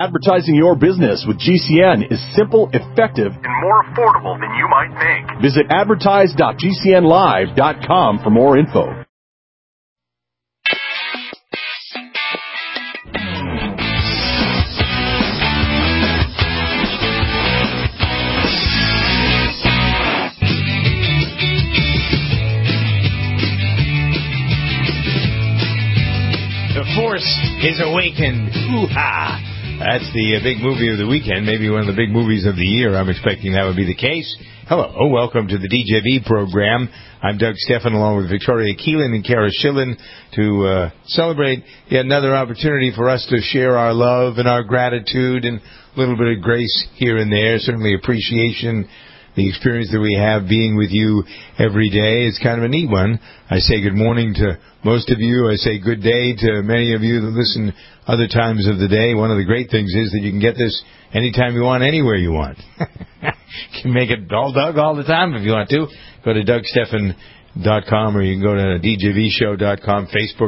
Advertising your business with GCN is simple, effective, and more affordable than you might think. Visit advertise.gcnlive.com for more info. The Force is Awakened. Hoo-ha! That's the big movie of the weekend, maybe one of the big movies of the year. I'm expecting that would be the case. Hello, welcome to the DJV program. I'm Doug Stephan, along with Victoria Keelan and Kara Schillen, to celebrate yet another opportunity for us to share our love and our gratitude and a little bit of grace here and there. Certainly appreciation, the experience that we have being with you every day. It's kind of a neat one. I say good morning to most of you. I say good day to many of you that listen other times of the day. One of the great things is that you can get this anytime you want, anywhere you want. You can make it all Doug all the time if you want to. Go to DougStephan.com, or you can go to DJVShow.com,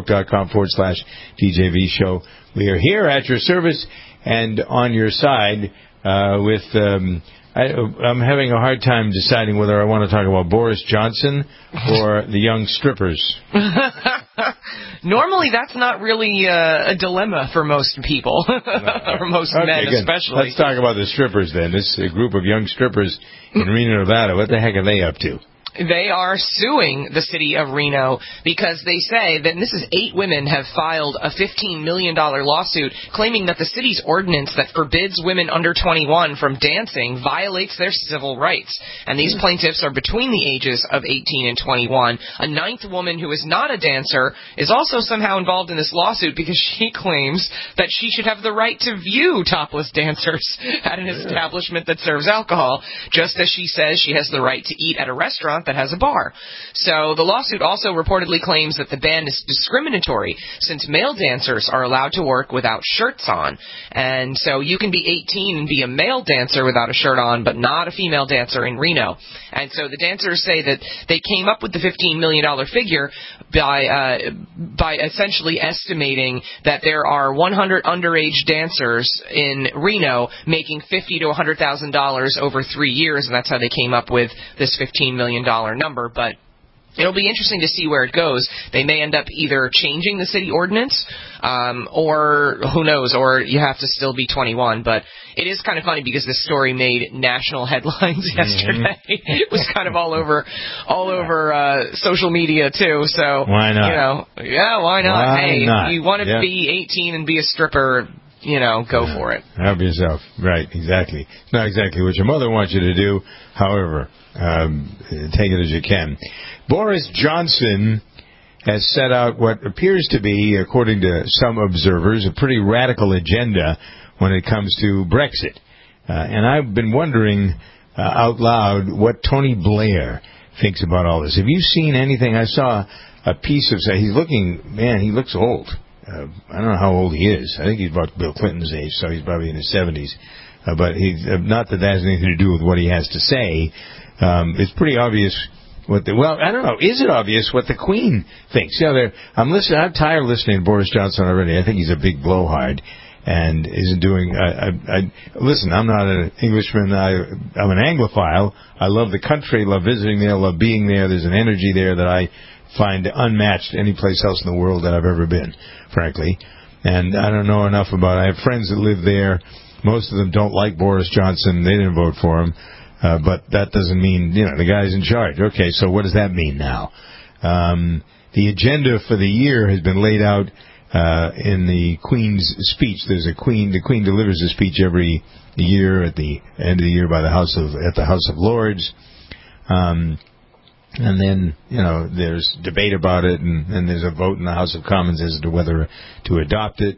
Facebook.com/DJVShow. We are here at your service and on your side with... I'm having a hard time deciding whether I want to talk about Boris Johnson or the young strippers. Normally, that's not really a dilemma for most people, or most men especially. Let's talk about the strippers then. This group of young strippers in Reno, Nevada. What the heck are they up to? They are suing the city of Reno because they say that, and this is 8 women have filed a $15 million lawsuit claiming that the city's ordinance that forbids women under 21 from dancing violates their civil rights. And these plaintiffs are between the ages of 18 and 21. A 9th woman who is not a dancer is also somehow involved in this lawsuit because she claims that she should have the right to view topless dancers at an establishment that serves alcohol, just as she says she has the right to eat at a restaurant that has a bar. So the lawsuit also reportedly claims that the ban is discriminatory since male dancers are allowed to work without shirts on. And so you can be 18 and be a male dancer without a shirt on, but not a female dancer in Reno. And so the dancers say that they came up with the $15 million figure by essentially estimating that there are 100 underage dancers in Reno making $50,000 to $100,000 over 3 years, and that's how they came up with this $15 million number. But it'll be interesting to see where it goes. They may end up either changing the city ordinance, or who knows, or you have to still be 21. But it is kind of funny because this story made national headlines yesterday. It was kind of all over social media too. So why not? Why not? Why not? You want to be 18 and be a stripper, go for it. Help yourself. Right, exactly. It's not exactly what your mother wants you to do. However, take it as you can. Boris Johnson has set out what appears to be, according to some observers, a pretty radical agenda when it comes to Brexit. And I've been wondering out loud what Tony Blair thinks about all this. Have you seen anything? I saw a piece of... he looks old. I don't know how old he is. I think he's about Bill Clinton's age, so he's probably in his 70s. But he's not that has anything to do with what he has to say. It's pretty obvious I don't know. Is it obvious what the Queen thinks? I'm tired of listening to Boris Johnson already. I think he's a big blowhard and isn't doing... listen, I'm not an Englishman. I'm an Anglophile. I love the country, love visiting there, love being there. There's an energy there that I find unmatched any place else in the world that I've ever been, frankly. And I don't know enough about it. I have friends that live there. Most of them don't like Boris Johnson. They didn't vote for him. But that doesn't mean, the guy's in charge. Okay, so what does that mean now? The agenda for the year has been laid out in the Queen's speech. The Queen delivers a speech every year at the end of the year at the House of Lords. And then, there's debate about it, and there's a vote in the House of Commons as to whether to adopt it.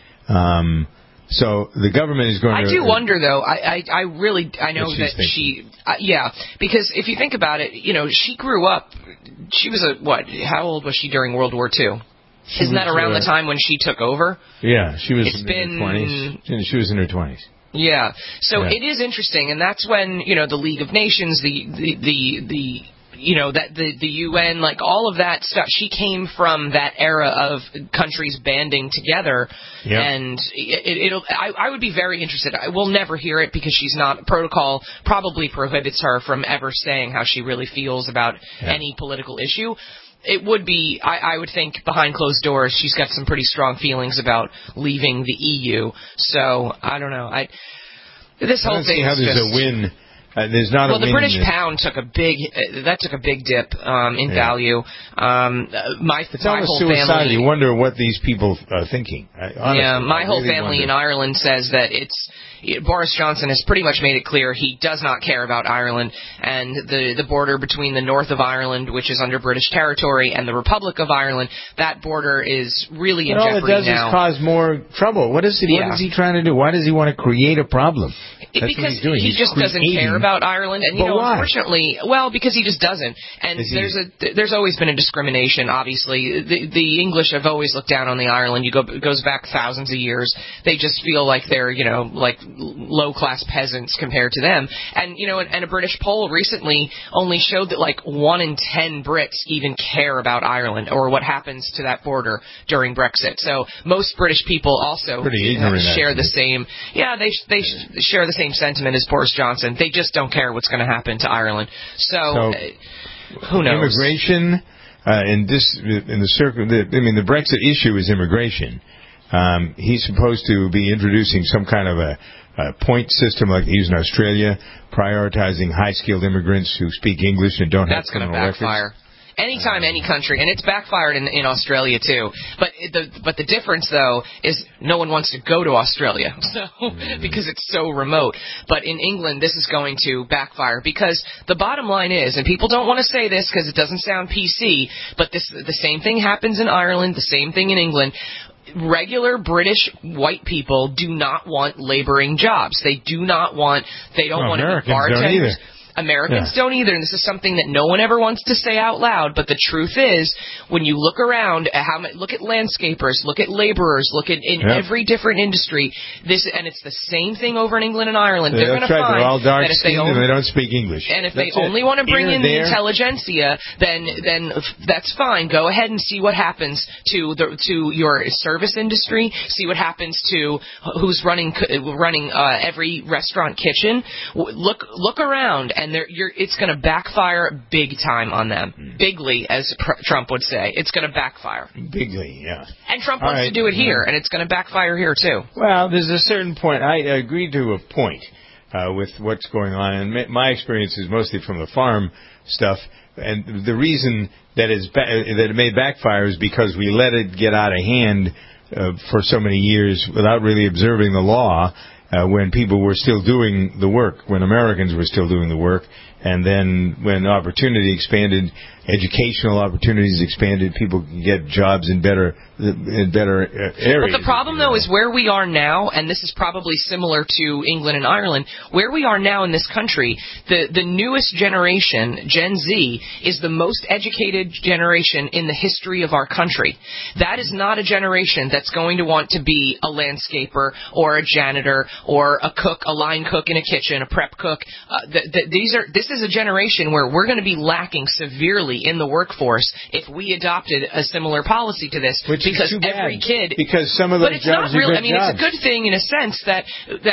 So the government is going to... I do wonder, though. I know that she... because if you think about it, she grew up... She was how old was she during World War II? Isn't that around the time when she took over? Yeah, she was in her 20s. She was in her 20s. Yeah. So it is interesting, and that's when, the League of Nations, the that the UN, like all of that stuff, she came from that era of countries banding together, and I would be very interested. I will never hear it because she's not. Protocol probably prohibits her from ever saying how she really feels about any political issue. It would be, I would think, behind closed doors, she's got some pretty strong feelings about leaving the EU. So I don't know. This whole thing is there's just a win. There's not a win. Well, the British pound took a big dip in value. My whole family. You wonder what these people are thinking. Honestly, my whole family in Ireland says that Boris Johnson has pretty much made it clear he does not care about Ireland, and the border between the north of Ireland, which is under British territory, and the Republic of Ireland, that border is really in jeopardy now. All it does is cause more trouble. What is he trying to do? Why does he want to create a problem? Because he just doesn't care about Ireland, and why? Unfortunately, because he just doesn't. And there's always been a discrimination. Obviously, the English have always looked down on the Ireland. It goes back thousands of years. They just feel like they're like low class peasants compared to them. And and a British poll recently only showed that like 1 in 10 Brits even care about Ireland or what happens to that border during Brexit. So most British people also share the same. Yeah, they share the same sentiment as Boris Johnson. They just don't care what's going to happen to Ireland. So who knows? Immigration the Brexit issue is immigration. He's supposed to be introducing some kind of a point system like they use in Australia, prioritizing high-skilled immigrants who speak English and don't have criminal records. That's going to backfire. Anytime any country, and it's backfired in Australia too. But the difference though is no one wants to go to Australia, because it's so remote. But in England, this is going to backfire because the bottom line is, and people don't want to say this because it doesn't sound PC, but the same thing happens in Ireland, the same thing in England. Regular British white people do not want laboring jobs. They don't want to be bartenders. Americans don't either, and this is something that no one ever wants to say out loud, but the truth is, when you look around, look at landscapers, look at laborers, look at every different industry, and it's the same thing over in England and Ireland. They're going to find they're all dark that if they and they don't speak English. And if they only want to bring in the intelligentsia, then that's fine. Go ahead and see what happens to your service industry. See what happens to who's running every restaurant kitchen. Look around. And it's going to backfire big time on them. Bigly, as Trump would say. It's going to backfire. Bigly, yeah. And Trump wants to do it here, and it's going to backfire here, too. Well, there's a certain point. I agree to a point with what's going on. And my experience is mostly from the farm stuff. And the reason that it may backfire is because we let it get out of hand for so many years without really observing the law. When people were still doing the work, when Americans were still doing the work, and then when opportunity expanded, educational opportunities expanded, people could get jobs in better areas. But the problem, though, is where we are now, and this is probably similar to England and Ireland, where we are now in this country, the newest generation, Gen Z, is the most educated generation in the history of our country. That is not a generation that's going to want to be a landscaper or a janitor or a cook, a line cook in a kitchen, a prep cook. This is a generation where we're going to be lacking severely in the workforce if we adopted a similar policy to this. Which because is too bad, every kid, because some of those jobs are good jobs. It's a good thing in a sense that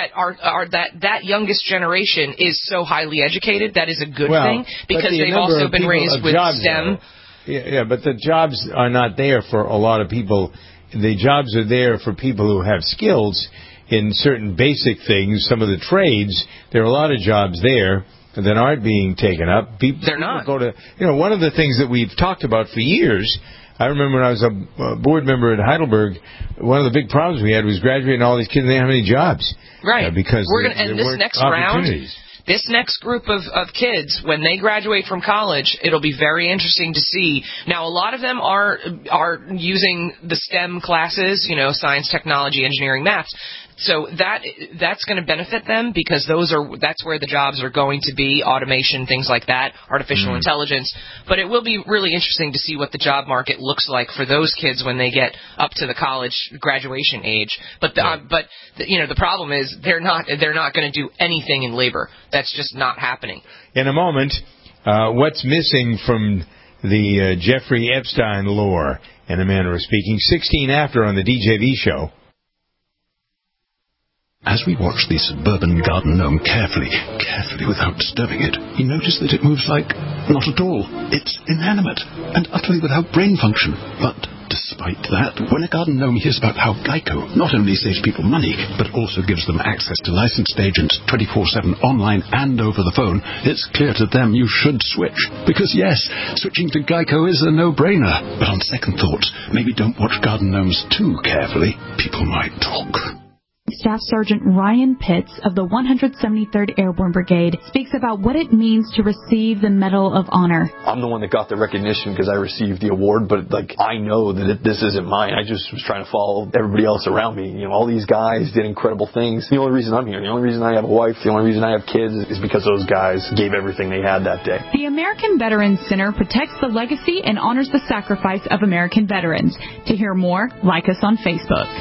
that youngest generation is so highly educated. That is a good thing because they've also been raised with STEM. But the jobs are not there for a lot of people. The jobs are there for people who have skills in certain basic things. Some of the trades, there are a lot of jobs there that aren't being taken up. They're not. Go to, one of the things that we've talked about for years. I remember when I was a board member at Heidelberg, one of the big problems we had was graduating all these kids and they didn't have any jobs. Right. Because this next round, this next group of kids, when they graduate from college, it'll be very interesting to see. Now, a lot of them are using the STEM classes, science, technology, engineering, maths. So that's going to benefit them because that's where the jobs are going to be, automation, things like that, artificial intelligence. But it will be really interesting to see what the job market looks like for those kids when they get up to the college graduation age. But the problem is they're not going to do anything in labor. That's just not happening. In a moment, What's missing from the Jeffrey Epstein lore, in a manner of speaking. 16 after on the DJV show. As we watched the suburban garden gnome carefully without disturbing it, he noticed that it moves like not at all. It's inanimate and utterly without brain function. But despite that, when a garden gnome hears about how Geico not only saves people money, but also gives them access to licensed agents 24/7 online and over the phone, it's clear to them you should switch. Because yes, switching to Geico is a no-brainer. But on second thoughts, maybe don't watch garden gnomes too carefully. People might talk. Staff Sergeant Ryan Pitts of the 173rd Airborne Brigade speaks about what it means to receive the Medal of Honor. I'm the one that got the recognition because I received the award, but I know that this isn't mine. I just was trying to follow everybody else around me. All these guys did incredible things. The only reason I'm here, the only reason I have a wife, the only reason I have kids is because those guys gave everything they had that day. The American Veterans Center protects the legacy and honors the sacrifice of American veterans. To hear more, like us on Facebook.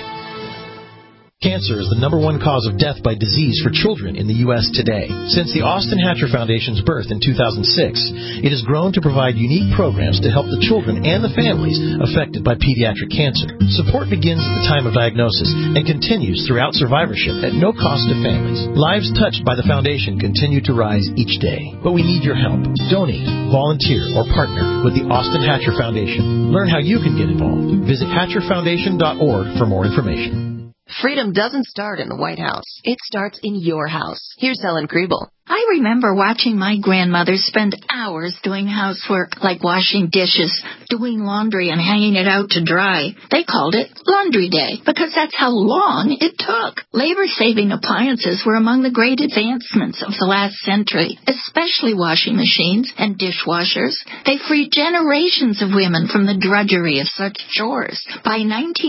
Cancer is the #1 cause of death by disease for children in the U.S. today. Since the Austin Hatcher Foundation's birth in 2006, it has grown to provide unique programs to help the children and the families affected by pediatric cancer. Support begins at the time of diagnosis and continues throughout survivorship at no cost to families. Lives touched by the foundation continue to rise each day. But we need your help. Donate, volunteer, or partner with the Austin Hatcher Foundation. Learn how you can get involved. Visit hatcherfoundation.org for more information. Freedom doesn't start in the White House. It starts in your house. Here's Helen Kriebel. I remember watching my grandmother spend hours doing housework, like washing dishes, doing laundry, and hanging it out to dry. They called it Laundry Day because that's how long it took. Labor-saving appliances were among the great advancements of the last century, especially washing machines and dishwashers. They freed generations of women from the drudgery of such chores. By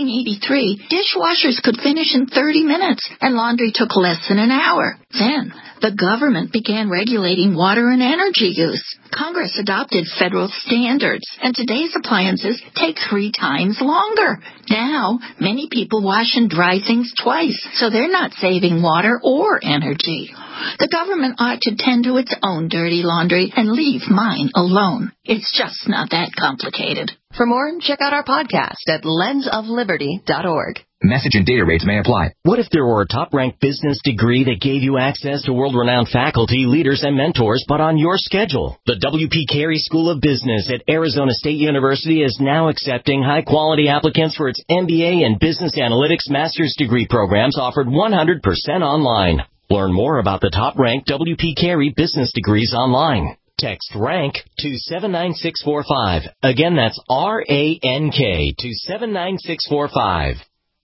1983, dishwashers could finish in 30 minutes, and laundry took less than an hour. Then, the government began regulating water and energy use. Congress adopted federal standards, and today's appliances take 3 times longer. Now, many people wash and dry things twice, so they're not saving water or energy. The government ought to tend to its own dirty laundry and leave mine alone. It's just not that complicated. For more, check out our podcast at lensofliberty.org. Message and data rates may apply. What if there were a top-ranked business degree that gave you access to world-renowned faculty, leaders, and mentors, but on your schedule? The W.P. Carey School of Business at Arizona State University is now accepting high-quality applicants for its MBA and Business Analytics Master's degree programs offered 100% online. Learn more about the top-ranked W.P. Carey business degrees online. Text RANK to 79645. Again, that's RANK to 79645.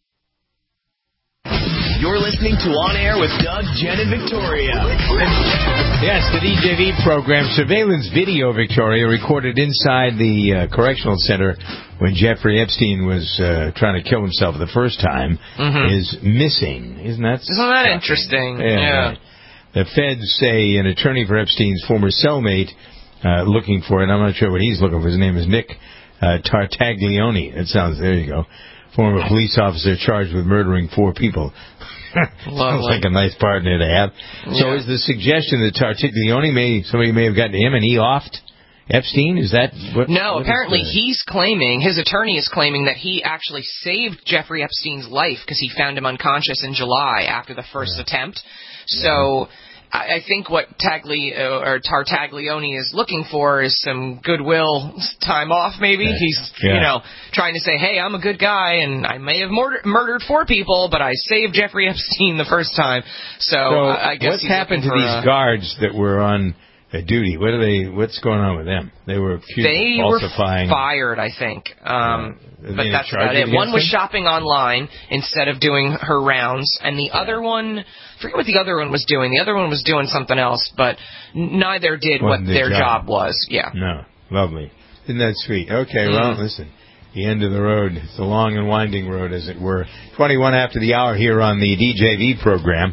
You're listening to On Air with Doug, Jen, and Victoria. Yes, the DJV program, surveillance video, Victoria, recorded inside the correctional center when Jeffrey Epstein was trying to kill himself the first time, is missing. Isn't that interesting? Yeah. The feds say an attorney for Epstein's former cellmate looking for it. I'm not sure what he's looking for. His name is Nick Tartaglione. It sounds, there you go. Former police officer charged with murdering 4 people. Sounds like a nice partner to have. Yeah. So is the suggestion that Tartaglione somebody may have gotten him and he offed Epstein? Is that what? No, apparently he's claiming, his attorney is claiming that he actually saved Jeffrey Epstein's life because he found him unconscious in July after the first attempt. So I think what Tartaglione is looking for is some goodwill time off, maybe. Yeah. He's, trying to say, hey, I'm a good guy, and I may have murdered 4 people, but I saved Jeffrey Epstein the first time. So I guess what's happened to these guards that were on duty? What's going on with them? They were falsifying. Were fired, I think. But that's about it. One was shopping online instead of doing her rounds, and the other one, I forget what the other one was doing. The other one was doing something else, but neither did what their job was. Yeah. No. Lovely. Isn't that sweet? Okay, well, listen. The end of the road. It's a long and winding road, as it were. 21 after the hour here on the DJV program.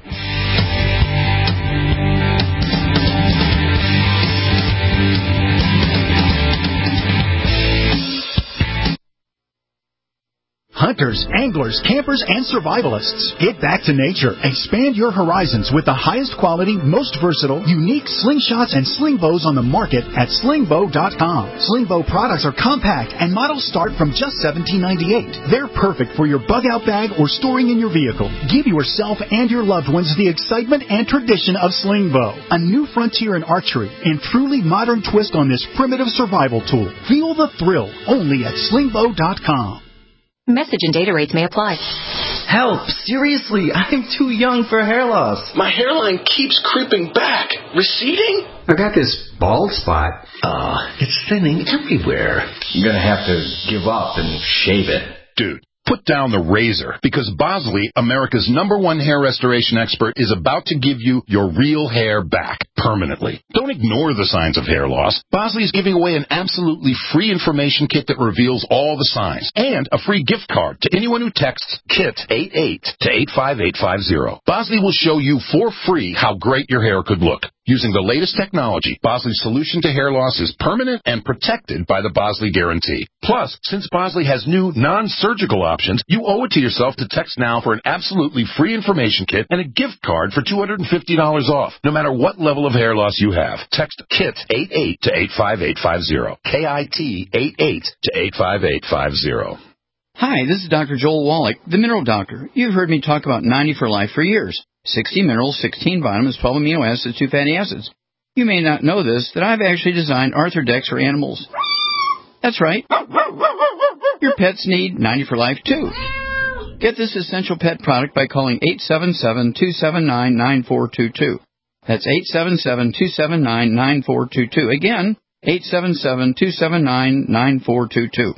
hunters, anglers, campers, and survivalists. Get back to nature. Expand your horizons with the highest quality, most versatile, unique slingshots and sling bows on the market at slingbow.com. Slingbow products are compact and models start from just $17.98. They're perfect for your bug-out bag or storing in your vehicle. Give yourself and your loved ones the excitement and tradition of Slingbow, a new frontier in archery and truly modern twist on this primitive survival tool. Feel the thrill only at slingbow.com. Message and data rates may apply. Help! Seriously, I'm too young for hair loss. My hairline keeps creeping back. Receding? I got this bald spot. It's thinning everywhere. You're gonna have to give up and shave it. Dude, put down the razor, because Bosley, America's #1 hair restoration expert, is about to give you your real hair back permanently. Don't ignore the signs of hair loss. Bosley is giving away an absolutely free information kit that reveals all the signs, and a free gift card to anyone who texts KIT88 to 85850. Bosley will show you for free how great your hair could look. Using the latest technology, Bosley's solution to hair loss is permanent and protected by the Bosley Guarantee. Plus, since Bosley has new non-surgical options, you owe it to yourself to text now for an absolutely free information kit and a gift card for $250 off, no matter what level of hair loss you have. Text KIT88 to 85850. KIT88 to 85850. Hi, this is Dr. Joel Wallach, the Mineral Doctor. You've heard me talk about 90 for Life for years. 60 minerals, 16 vitamins, 12 amino acids, 2 fatty acids. You may not know this, that I've actually designed Arthrodex for animals. That's right. Your pets need 90 for Life, too. Get this essential pet product by calling 877-279-9422. That's 877-279-9422. Again, 877-279-9422.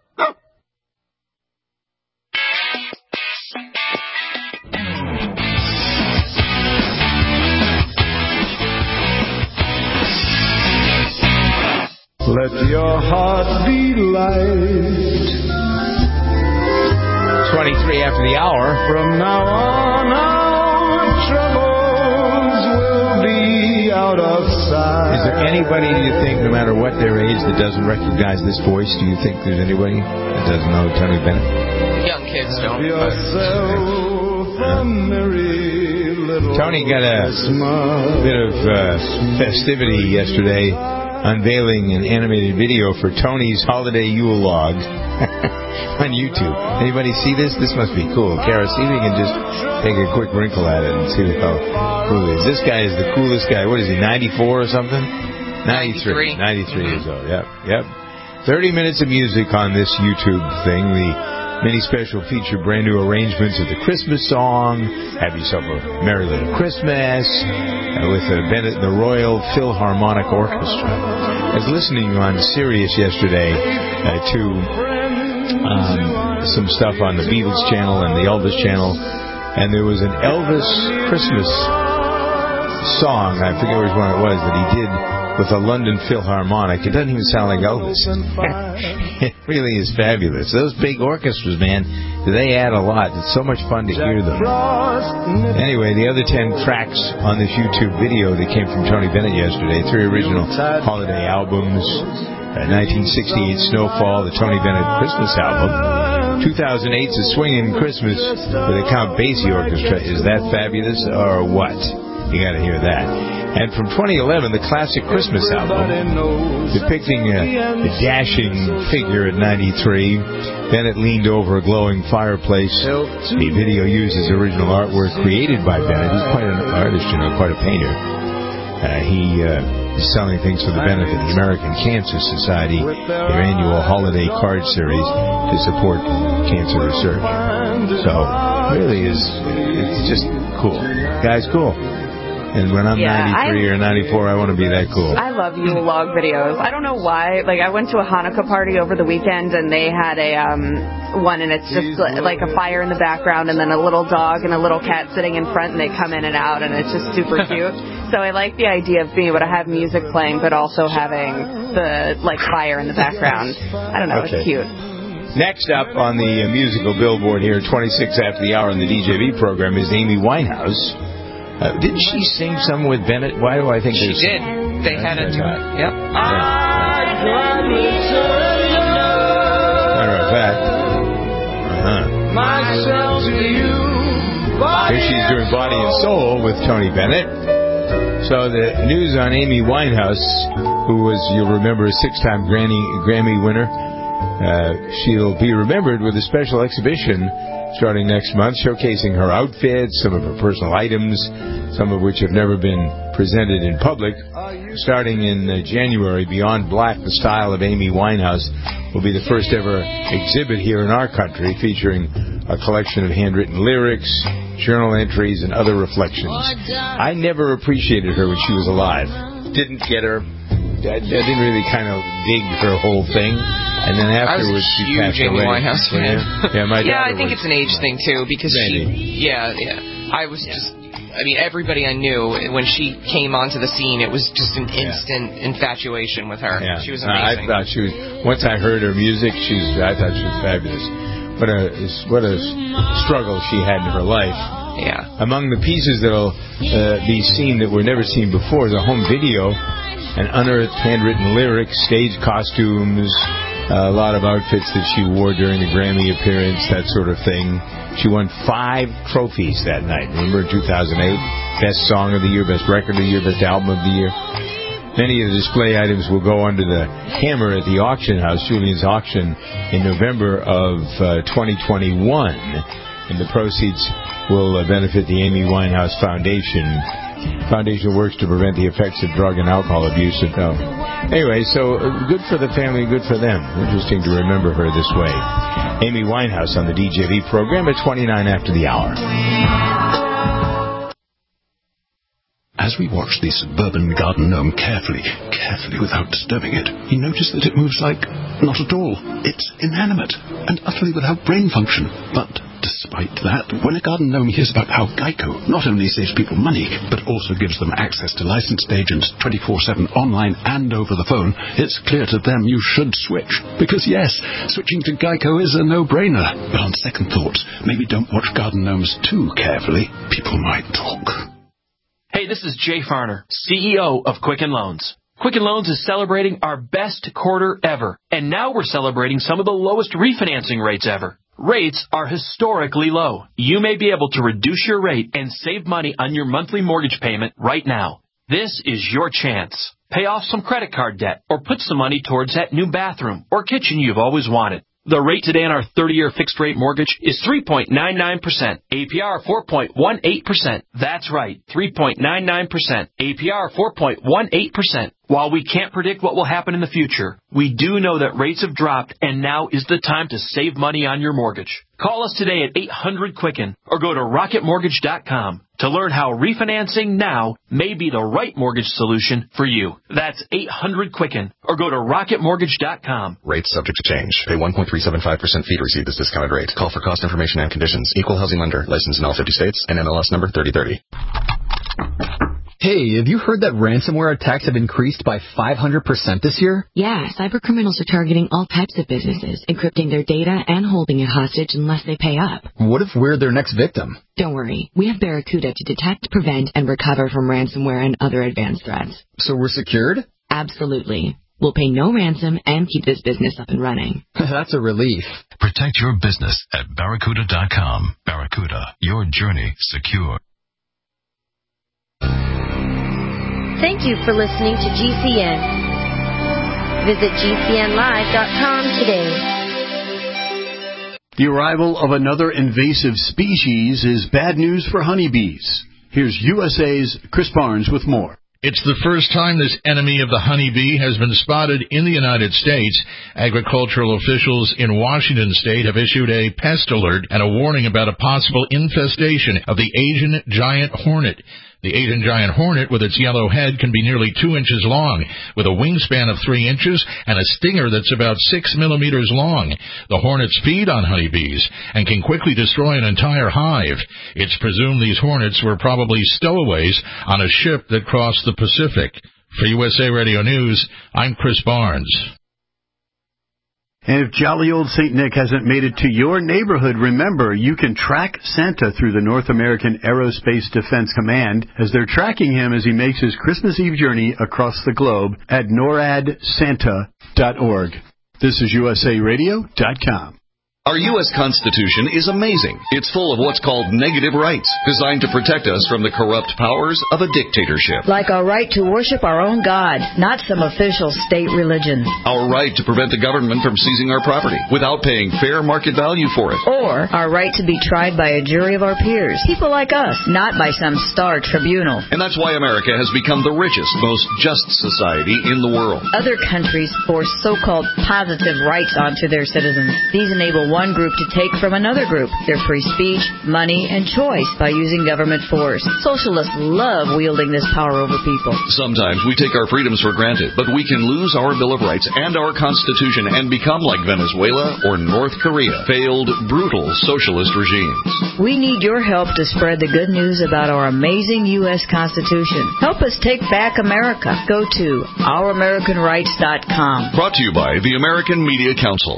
Let your heart be light. 23 after the hour. From now on, our troubles will be out of sight. Is there anybody, do you think, no matter what their age, that doesn't recognize this voice? Do you think there's anybody that doesn't know Tony Bennett? Young kids don't. Tony got a bit of festivity yesterday, unveiling an animated video for Tony's Holiday Yule Log on YouTube. Anybody see this? This must be cool. Kara, see if you can just take a quick wrinkle at it and see how cool he is. This guy is the coolest guy. What is he, 94 or something? 93 years old. Yep. 30 minutes of music on this YouTube thing. The many special feature brand new arrangements of the Christmas song, Have Yourself a Merry Little Christmas, with Bennett and the Royal Philharmonic Orchestra. I was listening on Sirius yesterday to some stuff on the Beatles channel and the Elvis channel, and there was an Elvis Christmas song, I forget which one it was, that he did with a London Philharmonic. It doesn't even sound like Elvis. It really is fabulous. Those big orchestras, man, they add a lot. It's so much fun to hear them. Anyway, the other 10 tracks on this YouTube video that came from Tony Bennett yesterday, 3 original holiday albums, 1968 Snowfall, the Tony Bennett Christmas album, 2008's A Swingin' Christmas with a Count Basie Orchestra. Is that fabulous or what? You got to hear that. And from 2011, the classic Christmas album, depicting a dashing figure at 93. Bennett leaned over a glowing fireplace. The video uses original artwork created by Bennett. He's quite an artist, quite a painter. He is selling things for the benefit of the American Cancer Society, their annual holiday card series to support cancer research. So, really it's just cool. Guy's cool. And when I'm 93 or 94, I want to be that cool. I love Yule log videos. I don't know why. Like, I went to a Hanukkah party over the weekend, and they had a one, and it's just like a fire in the background, and then a little dog and a little cat sitting in front, and they come in and out, and it's just super cute. So I like the idea of being able to have music playing, but also having the fire in the background. I don't know. It's cute. Next up on the musical billboard here, 26 after the hour in the DJV program, is Amy Winehouse. Didn't she sing some with Bennett? Why do I think she did? They had it. Yep. Matter of fact. She's doing Body and Soul with Tony Bennett. So the news on Amy Winehouse, who was, you'll remember, a 6-time Grammy winner. She'll be remembered with a special exhibition starting next month, showcasing her outfits, some of her personal items, some of which have never been presented in public. Starting in January, Beyond Black, the Style of Amy Winehouse, will be the first ever exhibit here in our country, featuring a collection of handwritten lyrics, journal entries, and other reflections. I never appreciated her when she was alive. Didn't get her. I didn't really kind of dig her whole thing. And then afterwards, she passed away. Amy Winehouse fan. Yeah, my daughter I think it's an age thing, too, because I was just... I mean, everybody I knew, when she came onto the scene, it was just an instant infatuation with her. Yeah. She was amazing. I thought she was... Once I heard her music, I thought she was fabulous. What a struggle she had in her life. Yeah. Among the pieces that'll be seen that were never seen before is a home video, an unearthed handwritten lyrics, stage costumes, a lot of outfits that she wore during the Grammy appearance, that sort of thing. She won 5 trophies that night. Remember, 2008, Best Song of the Year, Best Record of the Year, Best Album of the Year. Many of the display items will go under the hammer at the auction house, Julian's Auction, in November of 2021. And the proceeds will benefit the Amy Winehouse Foundation. Foundation works to prevent the effects of drug and alcohol abuse. Anyway, so good for the family, good for them. Interesting to remember her this way. Amy Winehouse on the DJV program at 29 after the hour. As we watch the suburban garden gnome carefully without disturbing it, he noticed that it moves like not at all. It's inanimate and utterly without brain function. But despite that, when a garden gnome hears about how Geico not only saves people money, but also gives them access to licensed agents 24/7 online and over the phone, it's clear to them you should switch. Because yes, switching to Geico is a no-brainer. But on second thoughts, maybe don't watch garden gnomes too carefully. People might talk. Hey, this is Jay Farner, CEO of Quicken Loans. Quicken Loans is celebrating our best quarter ever, and now we're celebrating some of the lowest refinancing rates ever. Rates are historically low. You may be able to reduce your rate and save money on your monthly mortgage payment right now. This is your chance. Pay off some credit card debt or put some money towards that new bathroom or kitchen you've always wanted. The rate today on our 30-year fixed-rate mortgage is 3.99%, APR 4.18%. That's right, 3.99%, APR 4.18%. While we can't predict what will happen in the future, we do know that rates have dropped, and now is the time to save money on your mortgage. Call us today at 800-QUICKEN or go to rocketmortgage.com to learn how refinancing now may be the right mortgage solution for you. That's 800-QUICKEN or go to rocketmortgage.com. Rates subject to change. Pay 1.375% fee to receive this discounted rate. Call for cost information and conditions. Equal housing lender. Licensed in all 50 states. And MLS number 3030. Hey, have you heard that ransomware attacks have increased by 500% this year? Yeah, cybercriminals are targeting all types of businesses, encrypting their data and holding it hostage unless they pay up. What if we're their next victim? Don't worry. We have Barracuda to detect, prevent, and recover from ransomware and other advanced threats. So we're secured? Absolutely. We'll pay no ransom and keep this business up and running. That's a relief. Protect your business at Barracuda.com. Barracuda, your journey secure. Thank you for listening to GCN. Visit GCNlive.com today. The arrival of another invasive species is bad news for honeybees. Here's USA's Chris Barnes with more. It's the first time this enemy of the honeybee has been spotted in the United States. Agricultural officials in Washington state have issued a pest alert and a warning about a possible infestation of the Asian giant hornet. The Asian giant hornet, with its yellow head, can be nearly 2 inches long, with a wingspan of 3 inches and a stinger that's about 6 millimeters long. The hornets feed on honeybees and can quickly destroy an entire hive. It's presumed these hornets were probably stowaways on a ship that crossed the Pacific. For USA Radio News, I'm Chris Barnes. And if jolly old St. Nick hasn't made it to your neighborhood, remember, you can track Santa through the North American Aerospace Defense Command as they're tracking him as he makes his Christmas Eve journey across the globe at noradsanta.org. This is USARadio.com. Our U.S. Constitution is amazing. It's full of what's called negative rights, designed to protect us from the corrupt powers of a dictatorship. Like our right to worship our own God, not some official state religion. Our right to prevent the government from seizing our property without paying fair market value for it. Or our right to be tried by a jury of our peers, people like us, not by some star tribunal. And that's why America has become the richest, most just society in the world. Other countries force so-called positive rights onto their citizens. These enable one group to take from another group their free speech, money, and choice by using government force. Socialists love wielding this power over people. Sometimes we take our freedoms for granted, but we can lose our Bill of Rights and our Constitution and become like Venezuela or North Korea, failed, brutal socialist regimes. We need your help to spread the good news about our amazing U.S. Constitution. Help us take back America. Go to ouramericanrights.com. Brought to you by the American Media Council.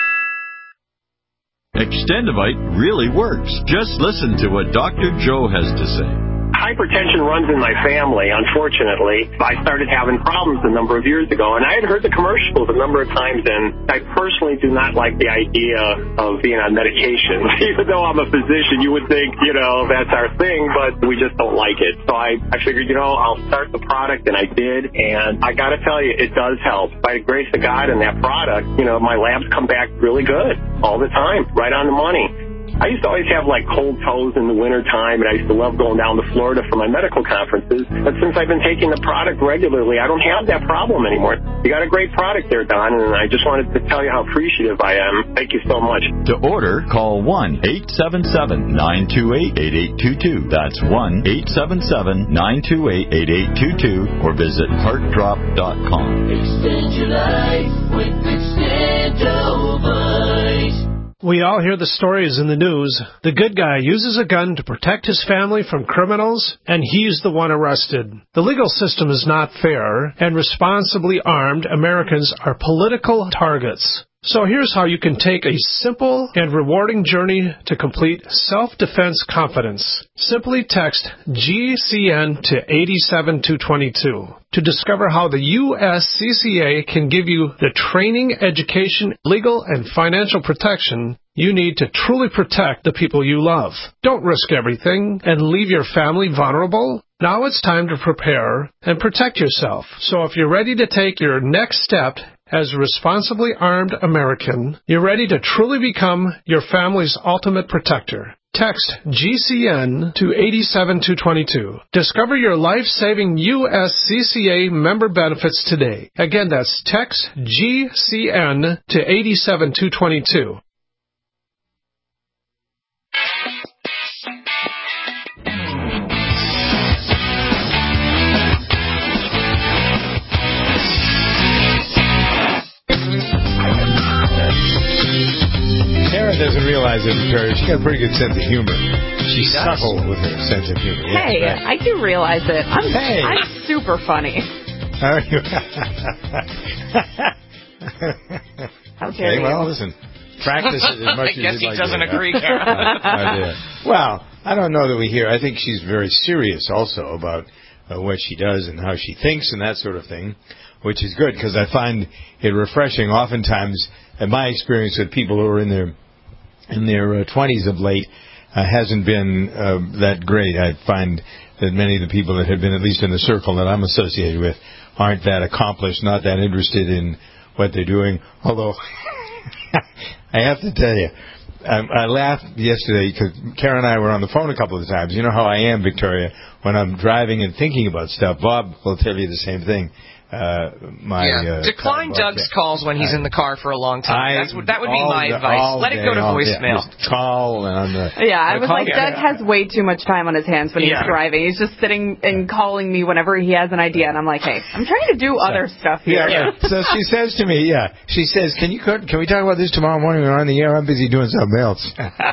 Extendivite really works. Just listen to what Dr. Joe has to say. Hypertension runs in my family, unfortunately. I started having problems a number of years ago, and I had heard the commercials a number of times, and I personally do not like the idea of being on medication. Even though I'm a physician, you would think, that's our thing, but we just don't like it. So I figured, I'll start the product, and I did, and I got to tell you, it does help. By the grace of God and that product, my labs come back really good all the time, right on the money. I used to always have cold toes in the wintertime, and I used to love going down to Florida for my medical conferences. But since I've been taking the product regularly, I don't have that problem anymore. You got a great product there, Don, and I just wanted to tell you how appreciative I am. Thank you so much. To order, call 1-877-928-8822. That's 1-877-928-8822, or visit heartdrop.com. Extend your life with Extendivite. We all hear the stories in the news. The good guy uses a gun to protect his family from criminals, and he's the one arrested. The legal system is not fair, and responsibly armed Americans are political targets. So here's how you can take a simple and rewarding journey to complete self-defense confidence. Simply text GCN to 87222 to discover how the USCCA can give you the training, education, legal, and financial protection you need to truly protect the people you love. Don't risk everything and leave your family vulnerable. Now it's time to prepare and protect yourself. So if you're ready to take your next step as a responsibly armed American, you're ready to truly become your family's ultimate protector. Text GCN to 87222. Discover your life-saving USCCA member benefits today. Again, that's text GCN to 87222. Kara doesn't realize it, Victoria. She's got a pretty good sense of humor. She's subtle with her sense of humor. Yes, Hey, right. I do realize it. I'm super funny. Are you? Okay, well, listen. Practice it as much as I guess you'd he like doesn't to. agree, Kara. Well, I don't know that we hear. I think she's very serious also about what she does and how she thinks and that sort of thing, which is good because I find it refreshing. Oftentimes, in my experience with people who are in their 20s of late, hasn't been that great. I find that many of the people that have been, at least in the circle that I'm associated with, aren't that accomplished, not that interested in what they're doing. Although, I have to tell you, I laughed yesterday because Karen and I were on the phone a couple of times. You know how I am, Victoria, when I'm driving and thinking about stuff. Bob will tell you the same thing. Decline Doug's calls when he's in the car for a long time. That would be my advice. Let it go to voicemail. Call and I was like, Doug has way too much time on his hands when he's driving. He's just sitting and calling me whenever he has an idea, and I'm like, hey, I'm trying to do other stuff here. So she says to me, she says, can we talk about this tomorrow morning? We're on the air. I'm busy doing something else.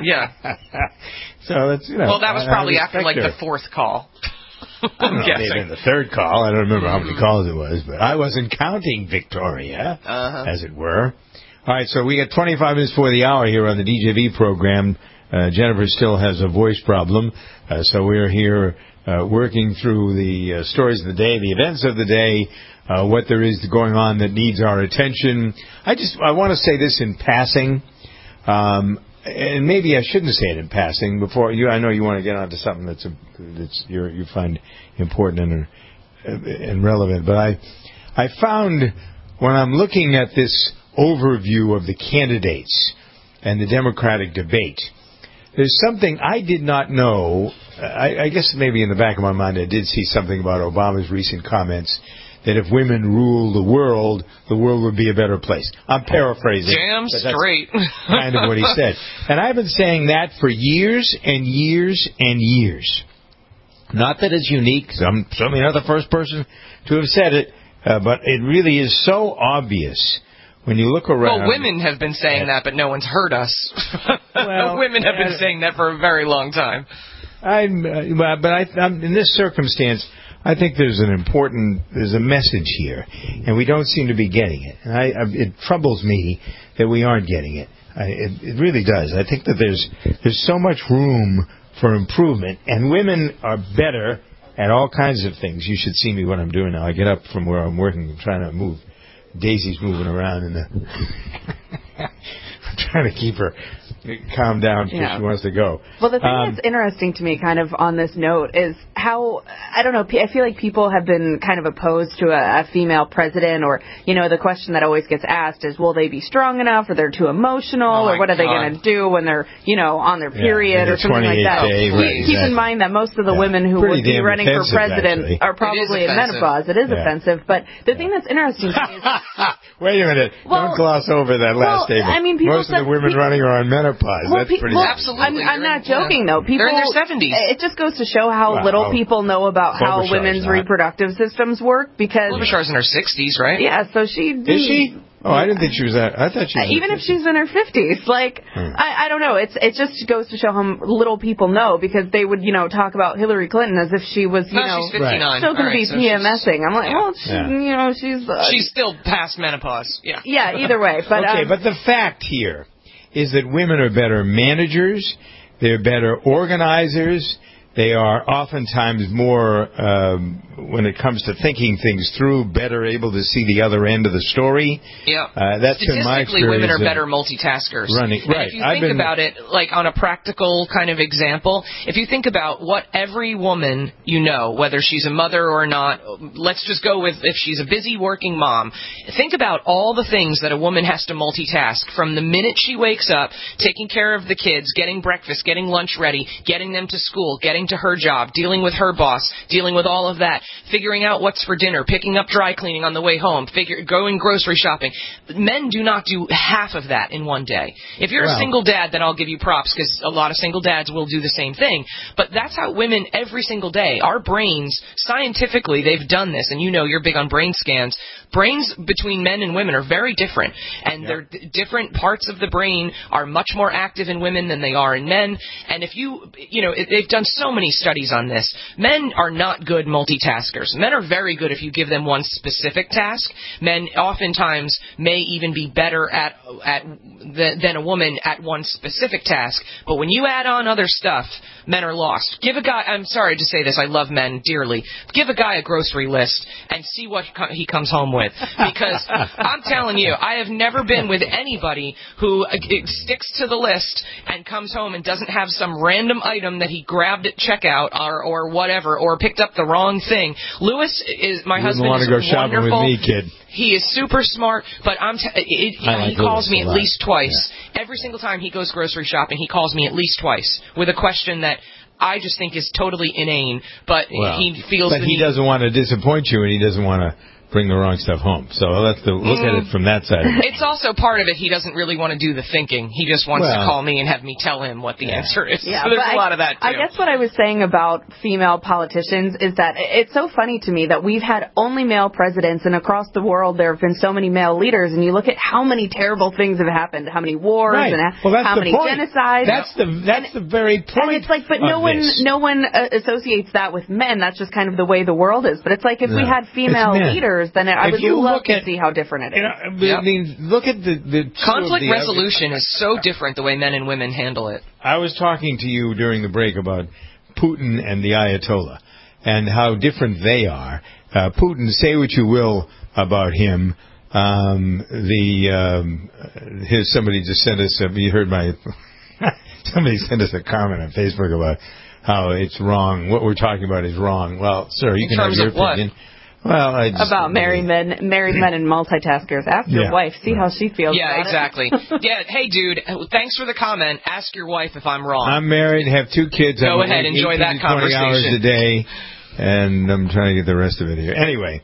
So that's well, that was probably after the fourth call. Maybe the third call. I don't remember how many calls it was, but I wasn't counting, Victoria, as it were. All right, so we got 25 minutes before the hour here on the DJV program. Jennifer still has a voice problem, so we're here working through the stories of the day, the events of the day, what there is going on that needs our attention. I want to say this in passing. And maybe I shouldn't say it in passing. Before you, I know you want to get onto something that's you find important and relevant. But I found when I'm looking at this overview of the candidates and the Democratic debate, there's something I did not know. I guess maybe in the back of my mind I did see something about Obama's recent comments that if women rule the world would be a better place. I'm paraphrasing. Damn straight. Kind of what he said. And I've been saying that for years and years and years. Not that it's unique. I'm certainly not the first person to have said it, but it really is so obvious when you look around. Well, women have been saying that, but no one's heard us. Well, women have been saying that for a very long time. I'm in this circumstance, I think there's a message here, and we don't seem to be getting it. And it troubles me that we aren't getting it. It really does. I think that there's so much room for improvement, and women are better at all kinds of things. You should see me what I'm doing now. I get up from where I'm working and trying to move. Daisy's moving around, and I'm trying to keep her calm down because she wants to go. Well, the thing that's interesting to me kind of on this note is how, I don't know, I feel like people have been kind of opposed to a female president, or, the question that always gets asked is, will they be strong enough, or they're too emotional, or what are they going to do when they're, on their period or something like that. Keep in mind that most of the women who would be running for president are probably in menopause. It is offensive, but the thing that's interesting to me is... Wait a minute. Don't gloss over that last statement. I mean, most of the women running are on menopause. That's pretty absolutely. I'm not joking, though. People, they're in their 70s. It just goes to show how little people know about how women's reproductive systems work, because... Klobuchar's in her 60s, right? Yeah, so she... Is she? Oh, I didn't think she was that. I thought she was... Even if she's in her 50s. Like, I don't know. It just goes to show how little people know, because they would, talk about Hillary Clinton as if she was, she's 59. still going to be PMSing. I'm like, well, she's still past menopause. Yeah. Yeah, either way. But, okay, but the fact here is that women are better managers, they're better organizers, they are oftentimes more, when it comes to thinking things through, better able to see the other end of the story. Yeah. That's been my experience. Statistically, women are better multitaskers. Right. If you think about it, like on a practical kind of example, if you think about what every woman whether she's a mother or not, let's just go with if she's a busy working mom, think about all the things that a woman has to multitask from the minute she wakes up, taking care of the kids, getting breakfast, getting lunch ready, getting them to school, getting to her job, dealing with her boss, dealing with all of that, figuring out what's for dinner, picking up dry cleaning on the way home, going grocery shopping. Men do not do half of that in one day. If you're a single dad, then I'll give you props, because a lot of single dads will do the same thing. But that's how women every single day, our brains, scientifically, they've done this, and you're big on brain scans. Brains between men and women are very different, and they're different parts of the brain are much more active in women than they are in men. And if they've done so many studies on this. Men are not good multitaskers. Men are very good if you give them one specific task. Men oftentimes may even be better than a woman at one specific task. But when you add on other stuff, men are lost. Give a guy, I'm sorry to say this, I love men dearly. Give a guy a grocery list and see what he comes home with. Because I'm telling you, I have never been with anybody who sticks to the list and comes home and doesn't have some random item that he grabbed at checkout or whatever, or picked up the wrong thing. Lewis is my husband. Want to go shopping with me, kid. He is super smart, but he calls me at least twice. Yeah. Every single time he goes grocery shopping, he calls me at least twice with a question that I just think is totally inane, but he feels that he doesn't want to disappoint you, and he doesn't want to bring the wrong stuff home. So let's look at it from that side. It's also part of it. He doesn't really want to do the thinking. He just wants to call me and have me tell him what the answer is. Yeah, so there's a lot of that, too. I guess what I was saying about female politicians is that it's so funny to me that we've had only male presidents, and across the world there have been so many male leaders, and you look at how many terrible things have happened, how many wars, and how many genocides. That's the very point. And it's like, but no one associates that with men. That's just kind of the way the world is. But it's like if we had female leaders, then I would love to see how different it is. I mean, look at the conflict resolution is so different the way men and women handle it. I was talking to you during the break about Putin and the Ayatollah and how different they are. Putin, say what you will about him, Here's somebody just sent us. You heard my. Somebody sent us a comment on Facebook about how it's wrong. What we're talking about is wrong. Well, sir, you can have your opinion. Well, about married men and multitaskers. Ask your wife. See how she feels. Yeah, about exactly. Yeah, hey, dude. Thanks for the comment. Ask your wife if I'm wrong. I'm married, have 2 kids. Go ahead, enjoy that 20 hours a day, and I'm trying to get the rest of it here. Anyway,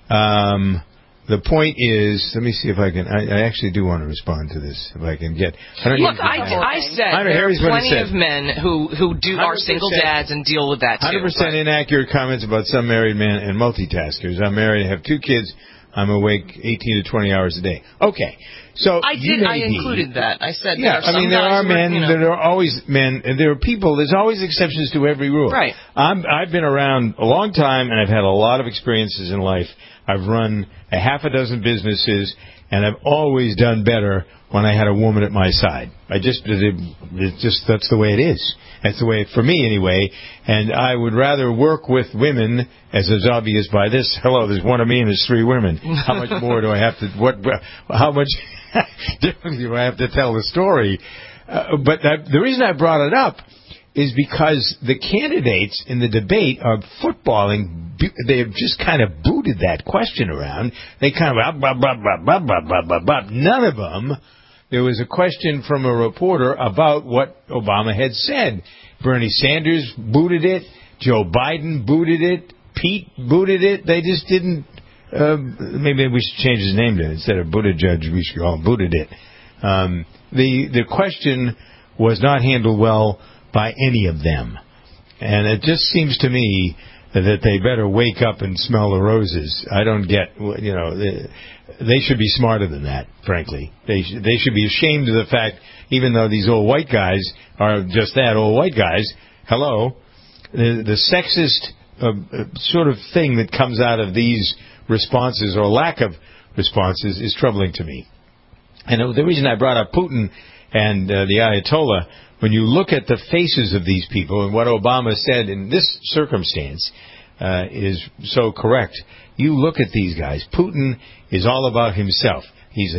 the point is, let me see if I can. I actually do want to respond to this. If I can get. Look, I said there are plenty of men who are single dads and deal with that too. 100% inaccurate comments about some married men and multitaskers. I'm married, I have 2 kids. I'm awake 18 to 20 hours a day. Okay, so I included that. I said, yeah. There are men. There are always men, and there are people. There's always exceptions to every rule. Right. I've been around a long time, and I've had a lot of experiences in life. I've run a half a dozen businesses, and I've always done better when I had a woman at my side. That's the way it is. That's the way, for me anyway, and I would rather work with women, as is obvious by this. Hello, there's one of me and there's 3 women. How much more do I have to, how much differently do I have to tell the story? But the reason I brought it up is because the candidates in the debate are footballing. They've just kind of booted that question around. They kind of, none of them. There was a question from a reporter about what Obama had said. Bernie Sanders booted it. Joe Biden booted it. Pete booted it. They just didn't. Maybe we should change his name to it. Instead of Buttigieg, we should call him booted it. The question was not handled well by any of them. And it just seems to me that they better wake up and smell the roses. I don't get, they should be smarter than that, frankly. They should be ashamed of the fact, even though these old white guys are just that, old white guys, hello, the sexist sort of thing that comes out of these responses or lack of responses is troubling to me. And the reason I brought up Putin and the Ayatollah, when you look at the faces of these people and what Obama said in this circumstance is so correct. You look at these guys. Putin is all about himself. He's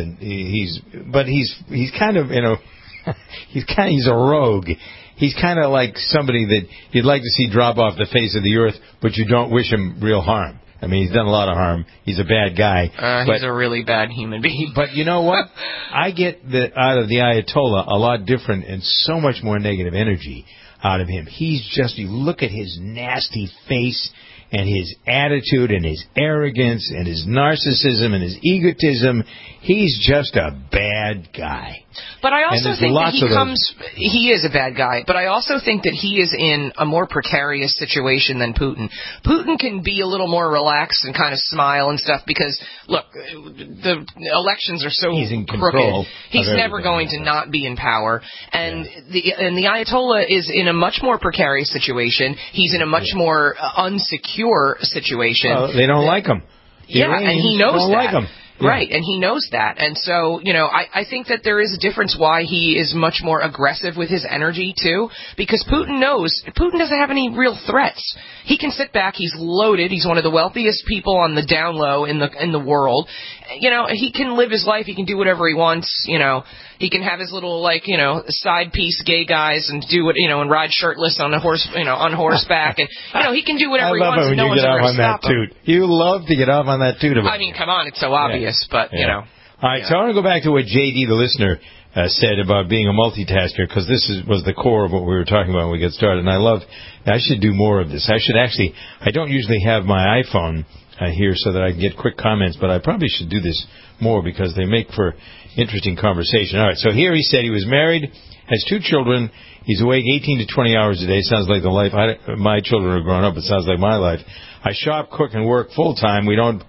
kind of he's a rogue. He's kind of like somebody that you'd like to see drop off the face of the earth, but you don't wish him real harm. I mean, he's done a lot of harm. He's a bad guy. He's a really bad human being. But you know what? I get out of the Ayatollah a lot different and so much more negative energy out of him. He's just, you look at his nasty face and his attitude and his arrogance and his narcissism and his egotism. He's just a bad guy. But I also think that he is a bad guy, but I also think that he is in a more precarious situation than Putin. Putin can be a little more relaxed and kind of smile and stuff because, look, the elections are so crooked. He's never going to not be in power. And the Ayatollah is in a much more precarious situation. He's in a much more unsecure situation. Well, they don't like him. And he knows don't that. Like him. Yeah. Right, and he knows that. And so, I think that there is a difference why he is much more aggressive with his energy, too, because Putin doesn't have any real threats. He can sit back, he's loaded, he's one of the wealthiest people on the down low in the world. He can live his life, he can do whatever he wants, he can have his little, side piece gay guys and do what, and ride shirtless on a horse, on horseback, and, he can do whatever he wants, and no one's ever going to stop him. You love to get off on that toot. I mean, come on, it's so obvious, but, All right, so I want to go back to what J.D., the listener, said about being a multitasker, because this was the core of what we were talking about when we got started, and I should do more of this. I don't usually have my iPhone here so that I can get quick comments, but I probably should do this more because they make for interesting conversation. All right, so here he said he was married, has 2 children, he's awake 18 to 20 hours a day. Sounds like the life my children are growing up. It sounds like my life. I shop, cook, and work full time. We don't,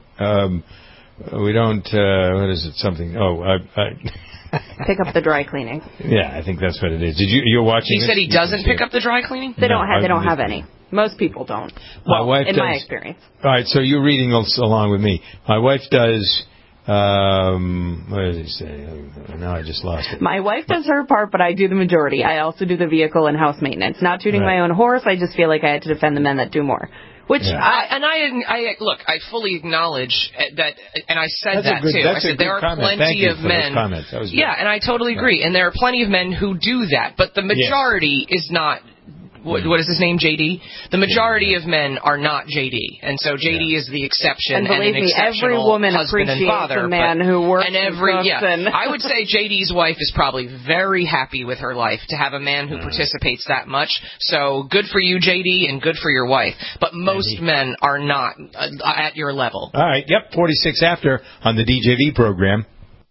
what is it, something, pick up the dry cleaning. Yeah, I think that's what it is. You're watching He said he doesn't pick up the dry cleaning? They don't have any. Most people don't. Well, my experience. All right, so you're reading along with me. My wife does, what did he say? Now I just lost it. My wife does her part, but I do the majority. I also do the vehicle and house maintenance. Not tooting my own horse, I just feel like I had to defend the men that do more. Which I fully acknowledge that, and I said too. I said there are plenty of men. And I totally agree. And there are plenty of men who do that, but the majority is not. What is his name, JD? The majority of men are not JD, and so JD is the exception. And believe me, every woman appreciates a man who works and I would say JD's wife is probably very happy with her life to have a man who participates that much. So good for you, JD, and good for your wife. But most men are not at your level. All right. Yep. 46 after on the DJV program.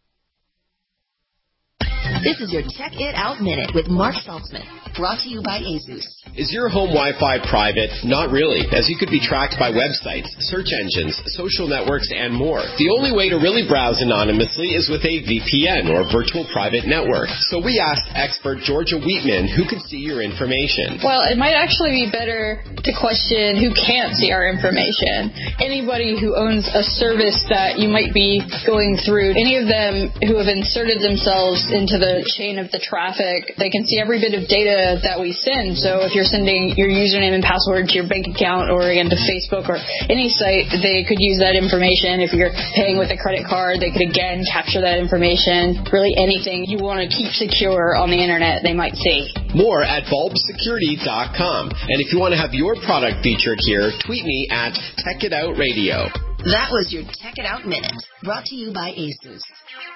This is your Check It Out Minute with Mark Saltzman, brought to you by ASUS. Is your home Wi-Fi private? Not really, as you could be tracked by websites, search engines, social networks, and more. The only way to really browse anonymously is with a VPN, or virtual private network. So we asked expert Georgia Wheatman who could see your information. Well, it might actually be better to question who can't see our information. Anybody who owns a service that you might be going through, any of them who have inserted themselves into the chain of the traffic, they can see every bit of data that we send. So if you're sending your username and password to your bank account or again to Facebook or any site, they could use that information. If you're paying with a credit card, they could again capture that information. Really anything you want to keep secure on the internet, they might see. More at bulbsecurity.com. And if you want to have your product featured here, tweet me at TechItOutRadio. That was your Check It Out Minute, brought to you by ASUS.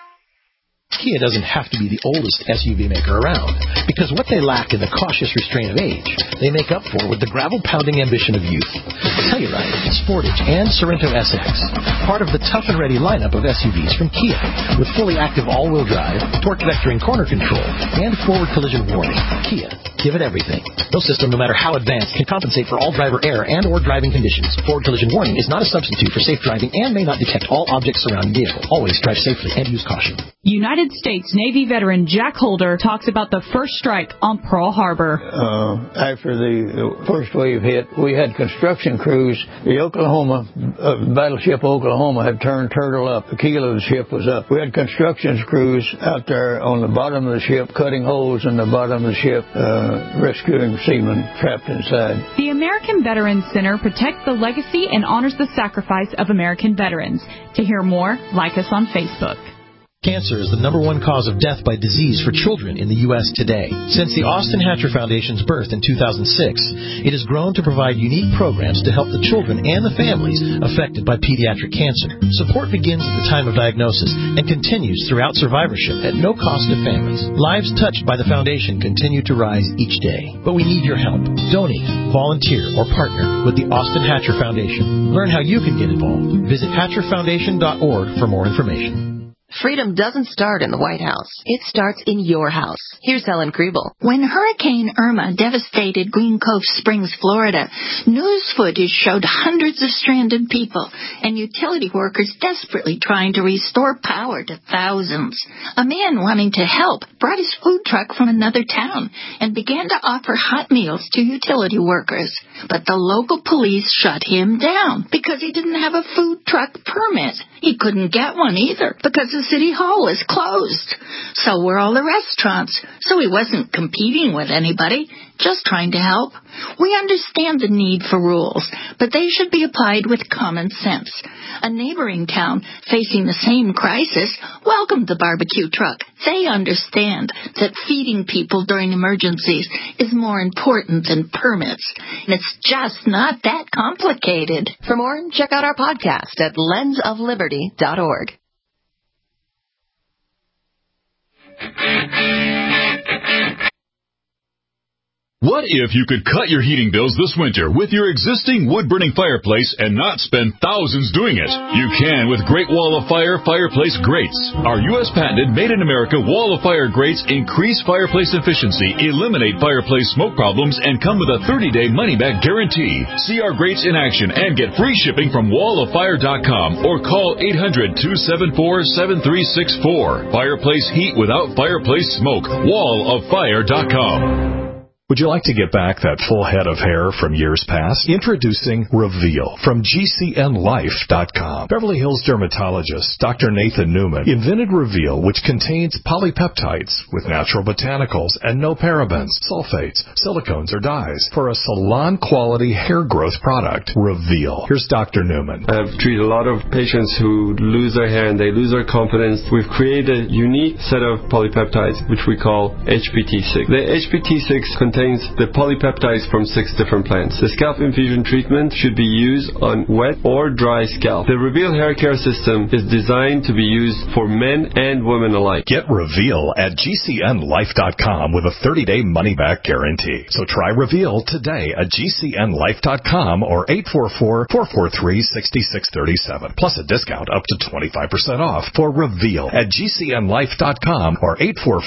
Kia doesn't have to be the oldest SUV maker around, because what they lack in the cautious restraint of age, they make up for with the gravel-pounding ambition of youth. Telluride, Sportage, and Sorento SX, part of the tough and ready lineup of SUVs from Kia, with fully active all-wheel drive, torque-vectoring corner control, and forward collision warning. Kia, give it everything. No system, no matter how advanced, can compensate for all driver error and or driving conditions. Forward collision warning is not a substitute for safe driving and may not detect all objects surrounding vehicle. Always drive safely and use caution. United States Navy veteran Jack Holder talks about the first strike on Pearl Harbor. After the first wave hit, we had construction crews. The Oklahoma, battleship Oklahoma had turned turtle up. The keel of the ship was up. We had construction crews out there on the bottom of the ship, cutting holes in the bottom of the ship, rescuing seamen trapped inside. The American Veterans Center protects the legacy and honors the sacrifice of American veterans. To hear more, like us on Facebook. Cancer is the #1 cause of death by disease for children in the U.S. today. Since the Austin Hatcher Foundation's birth in 2006, it has grown to provide unique programs to help the children and the families affected by pediatric cancer. Support begins at the time of diagnosis and continues throughout survivorship at no cost to families. Lives touched by the foundation continue to rise each day. But we need your help. Donate, volunteer, or partner with the Austin Hatcher Foundation. Learn how you can get involved. Visit hatcherfoundation.org for more information. Freedom doesn't start in the White House. It starts in your house. Here's Helen Kriebel. When Hurricane Irma devastated Green Cove Springs, Florida, news footage showed hundreds of stranded people and utility workers desperately trying to restore power to thousands. A man wanting to help brought his food truck from another town and began to offer hot meals to utility workers. But the local police shut him down because he didn't have a food truck permit. He couldn't get one either because the city hall was closed. So were all the restaurants. So he wasn't competing with anybody, just trying to help. We understand the need for rules, but they should be applied with common sense. A neighboring town facing the same crisis welcomed the barbecue truck. They understand that feeding people during emergencies is more important than permits. And it's just not that complicated. For more, check out our podcast at lensofliberty.org. What if you could cut your heating bills this winter with your existing wood-burning fireplace and not spend thousands doing it? You can with Great Wall of Fire fireplace grates. Our U.S. patented made-in-America Wall of Fire grates increase fireplace efficiency, eliminate fireplace smoke problems, and come with a 30-day money-back guarantee. See our grates in action and get free shipping from walloffire.com or call 800-274-7364. Fireplace heat without fireplace smoke. walloffire.com. Would you like to get back that full head of hair from years past? Introducing Reveal from GCNLife.com. Beverly Hills dermatologist Dr. Nathan Newman invented Reveal, which contains polypeptides with natural botanicals and no parabens, sulfates, silicones, or dyes for a salon-quality hair growth product. Reveal. Here's Dr. Newman. I've treated a lot of patients who lose their hair and they lose their confidence. We've created a unique set of polypeptides, which we call HPT6. The HPT6 contains the polypeptides from 6 different plants. The scalp infusion treatment should be used on wet or dry scalp. The Reveal hair care system is designed to be used for men and women alike. Get Reveal at GCNLife.com with a 30-day money-back guarantee. So try Reveal today at GCNLife.com or 844-443-6637. Plus a discount up to 25% off for Reveal at GCNLife.com or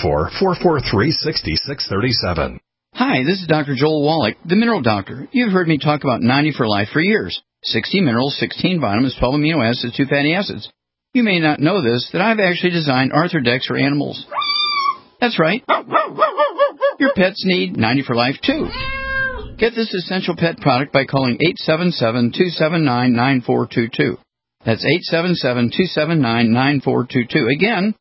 844-443-6637. Hi, this is Dr. Joel Wallach, the Mineral Doctor. You've heard me talk about 90 for Life for years. 60 minerals, 16 vitamins, 12 amino acids, 2 fatty acids. You may not know this, that I've actually designed Arthrodex for animals. That's right. Your pets need 90 for Life, too. Get this essential pet product by calling 877-279-9422. That's 877-279-9422. Again,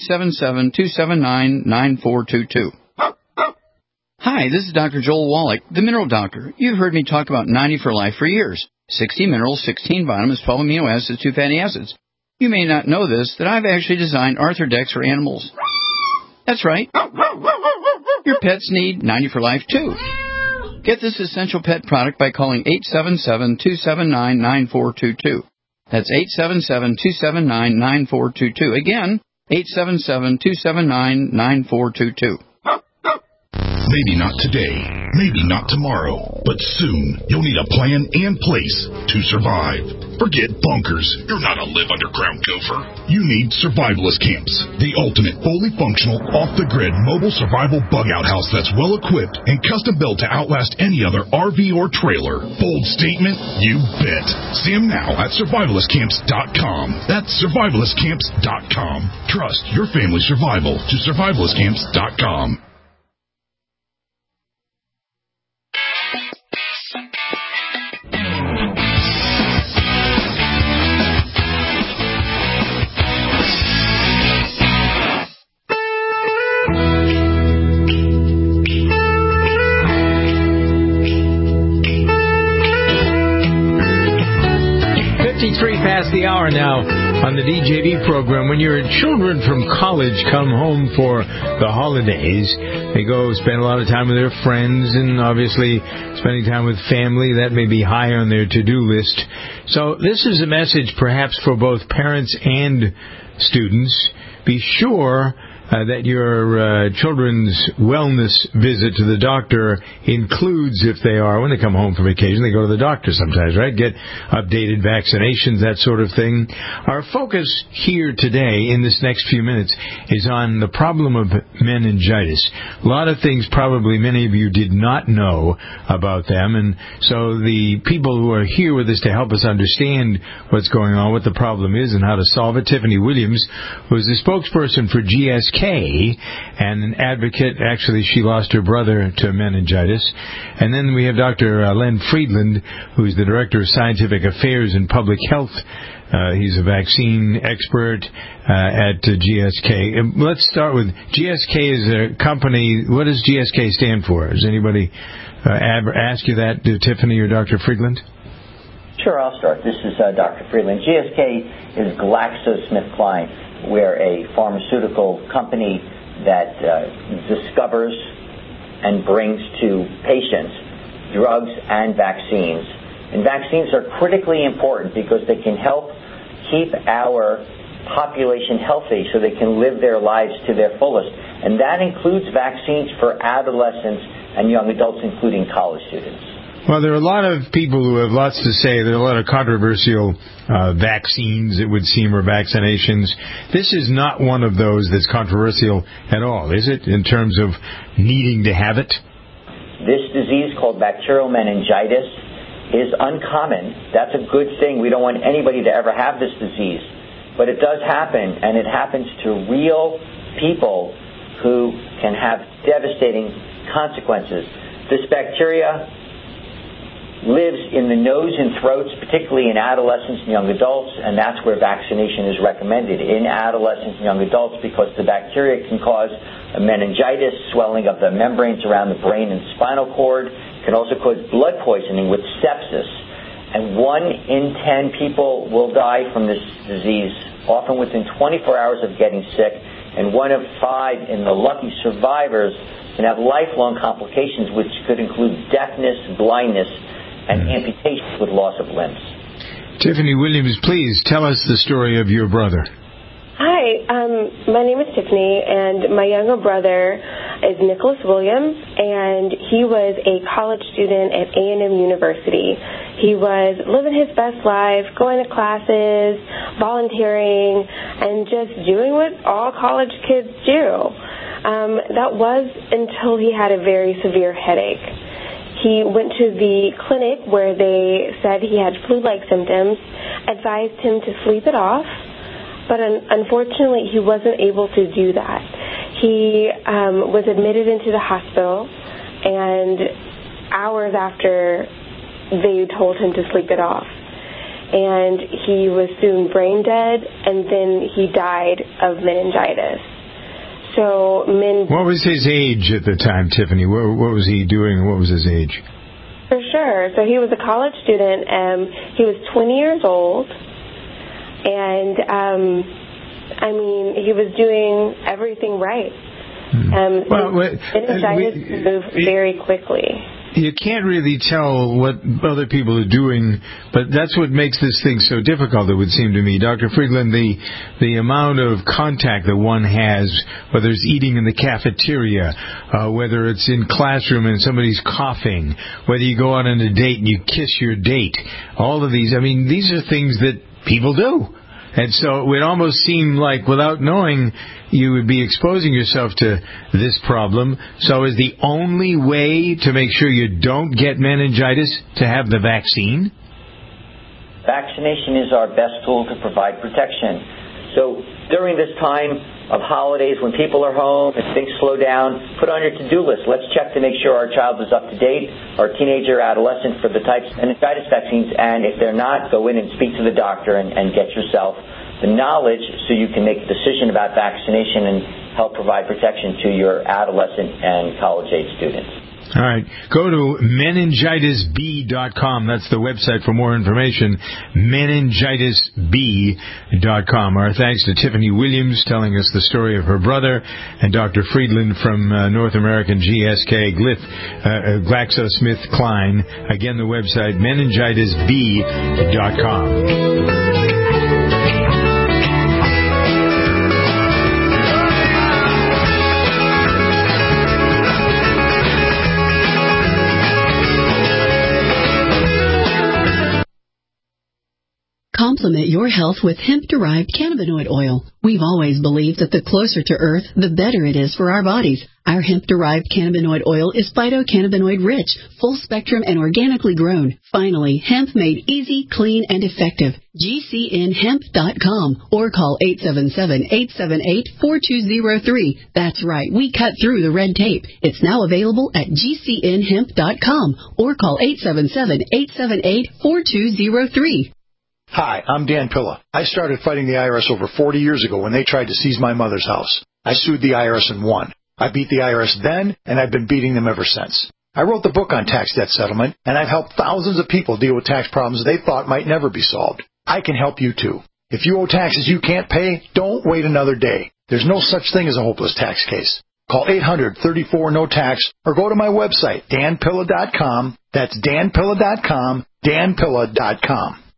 877-279-9422. Hi, this is Dr. Joel Wallach, the Mineral Doctor. You've heard me talk about 90 for Life for years. 60 minerals, 16 vitamins, 12 amino acids, 2 fatty acids. You may not know this, that I've actually designed Arthrodex for animals. That's right. Your pets need 90 for Life, too. Get this essential pet product by calling 877-279-9422. That's 877-279-9422. Again, 877-279-9422. Maybe not today, maybe not tomorrow, but soon you'll need a plan and place to survive. Forget bunkers. You're not a live underground gopher. You need Survivalist Camps, the ultimate fully functional, off-the-grid mobile survival bug-out house that's well-equipped and custom-built to outlast any other RV or trailer. Bold statement? You bet. See them now at survivalistcamps.com. That's survivalistcamps.com. Trust your family's survival to survivalistcamps.com. Past the hour now on the DJV program. When your children from college come home for the holidays, they go spend a lot of time with their friends and obviously spending time with family. That may be high on their to-do list. So this is a message perhaps for both parents and students. Be sure that your children's wellness visit to the doctor includes, if they are, when they come home from vacation, they go to the doctor sometimes, right? Get updated vaccinations, that sort of thing. Our focus here today in this next few minutes is on the problem of meningitis. A lot of things probably many of you did not know about them, and so the people who are here with us to help us understand what's going on, what the problem is, and how to solve it, Tiffany Williams, who is the spokesperson for GSK, and an advocate. Actually, she lost her brother to meningitis. And then we have Dr. Len Friedland, who's the Director of Scientific Affairs and Public Health. He's a vaccine expert at GSK. Let's start with GSK is a company. What does GSK stand for? Has anybody asked you that, Tiffany or Dr. Friedland? Sure, I'll start. This is Dr. Friedland. GSK is GlaxoSmithKline. We're a pharmaceutical company that discovers and brings to patients drugs and vaccines. And vaccines are critically important because they can help keep our population healthy so they can live their lives to their fullest. And that includes vaccines for adolescents and young adults, including college students. Well, there are a lot of people who have lots to say. There are a lot of controversial vaccines, it would seem, or vaccinations. This is not one of those that's controversial at all, is it, in terms of needing to have it? This disease called bacterial meningitis is uncommon. That's a good thing. We don't want anybody to ever have this disease. But it does happen, and it happens to real people who can have devastating consequences. This bacteria lives in the nose and throats, particularly in adolescents and young adults, and that's where vaccination is recommended in adolescents and young adults because the bacteria can cause a meningitis, swelling of the membranes around the brain and spinal cord. It can also cause blood poisoning with sepsis. And 1 in 10 people will die from this disease, often within 24 hours of getting sick, and 1 of 5 in the lucky survivors can have lifelong complications, which could include deafness, blindness, and amputation with loss of limbs. Tiffany Williams, please tell us the story of your brother. Hi, my name is Tiffany, and my younger brother is Nicholas Williams, and he was a college student at A&M University. He was living his best life, going to classes, volunteering, and just doing what all college kids do. That was until he had a very severe headache. He went to the clinic where they said he had flu-like symptoms, advised him to sleep it off, but unfortunately he wasn't able to do that. He was admitted into the hospital, and hours after they told him to sleep it off. And he was soon brain dead, and then he died of meningitis. So what was his age at the time, Tiffany? What was he doing? What was his age? For sure. So he was a college student. He was 20 years old. And, he was doing everything right. Meningitis moved very quickly. You can't really tell what other people are doing, but that's what makes this thing so difficult, it would seem to me. Dr. Friedland, the amount of contact that one has, whether it's eating in the cafeteria, whether it's in classroom and somebody's coughing, whether you go out on a date and you kiss your date, all of these, these are things that people do. And so it would almost seem like, without knowing, you would be exposing yourself to this problem. So is the only way to make sure you don't get meningitis to have the vaccine? Vaccination is our best tool to provide protection. So during this time of holidays, when people are home and things slow down, put on your to-do list. Let's check to make sure our child is up to date, our teenager, adolescent, for the types of meningitis vaccines. And if they're not, go in and speak to the doctor and get yourself the knowledge so you can make a decision about vaccination and help provide protection to your adolescent and college-age students. All right. Go to meningitisb.com. That's the website for more information, meningitisb.com. Our thanks to Tiffany Williams telling us the story of her brother, and Dr. Friedland from North American GSK, GlaxoSmithKline. Again, the website, meningitisb.com. Complement your health with hemp-derived cannabinoid oil. We've always believed that the closer to Earth, the better it is for our bodies. Our hemp-derived cannabinoid oil is phytocannabinoid-rich, full-spectrum, and organically grown. Finally, hemp made easy, clean, and effective. GCNhemp.com or call 877-878-4203. That's right, we cut through the red tape. It's now available at GCNhemp.com or call 877-878-4203. Hi, I'm Dan Pilla. I started fighting the IRS over 40 years ago when they tried to seize my mother's house. I sued the IRS and won. I beat the IRS then, and I've been beating them ever since. I wrote the book on tax debt settlement, and I've helped thousands of people deal with tax problems they thought might never be solved. I can help you too. If you owe taxes you can't pay, don't wait another day. There's no such thing as a hopeless tax case. Call 800-34-NO-TAX or go to my website, danpilla.com. That's danpilla.com, danpilla.com.